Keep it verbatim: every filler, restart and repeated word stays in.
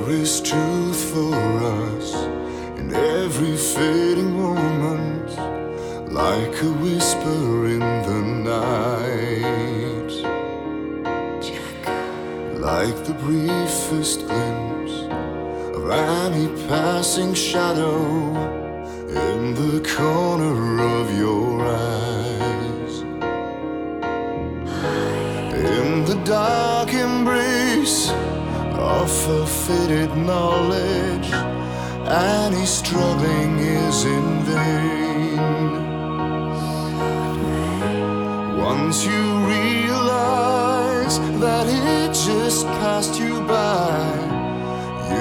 is truth for us in every fading moment, like a whisper in the night, like the briefest glimpse of any passing shadow in the corner of your eyes, in the dark embrace of a faded knowledge. Any struggling is in vain. Once you realize that it just passed you by,